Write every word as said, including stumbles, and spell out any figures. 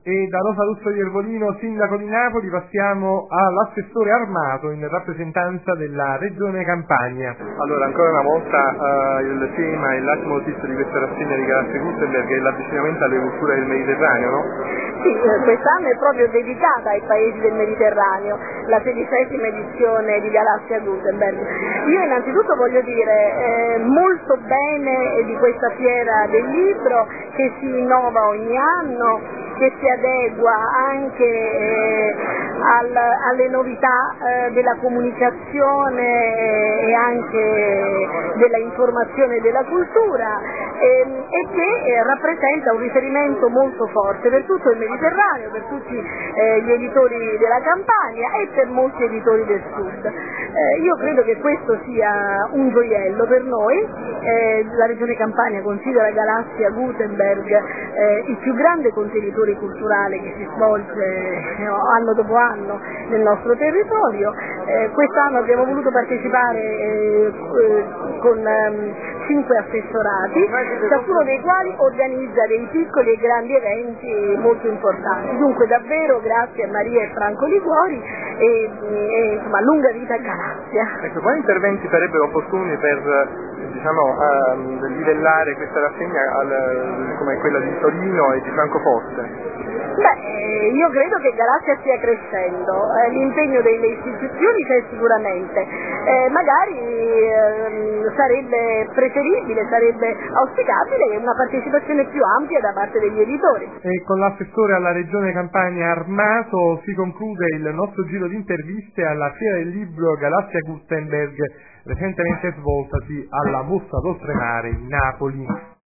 E da Rosa Russo Iervolino, sindaco di Napoli, passiamo all'assessore Armato in rappresentanza della Regione Campania. Allora, ancora una volta eh, il tema e il leitmotiv di questa rassegna di Galassia Gutenberg è l'avvicinamento alle culture del Mediterraneo, no? Sì, quest'anno è proprio dedicata ai paesi del Mediterraneo, la sedicesima edizione di Galassia Gutenberg. Io innanzitutto voglio dire eh, molto bene di questa fiera del libro che si innova ogni anno, che si adegua anche eh, al, alle novità eh, della comunicazione e anche della informazione e della cultura ehm, e che eh, rappresenta un riferimento molto forte per tutto il Mediterraneo, per tutti eh, gli editori della Campania e per molti editori del Sud. Eh, io credo che questo sia un gioiello per noi. Eh, la Regione Campania considera Galassia Gutenberg eh, il più grande contenitore culturale che si svolge eh, anno dopo anno nel nostro territorio. Eh, quest'anno abbiamo voluto partecipare eh, con ehm, cinque assessorati, ciascuno dei quali organizza dei piccoli e grandi eventi molto importanti. Dunque davvero grazie a Maria e Franco Liguori e, e insomma lunga vita a Galassia. Ecco, quali interventi sarebbero opportuni per diciamo, ehm, livellare questa rassegna al, come quella di Torino e di Francoforte? Beh, io credo che Galassia stia crescendo, eh, l'impegno delle istituzioni c'è sicuramente, eh, magari eh, sarebbe preferibile, sarebbe auspicabile una partecipazione più ampia da parte degli editori. E con l'assessore alla Regione Campania Armato si conclude il nostro giro di interviste alla Fiera del Libro Galassia Gutenberg recentemente svoltasi alla Mostra d'Oltremare in Napoli.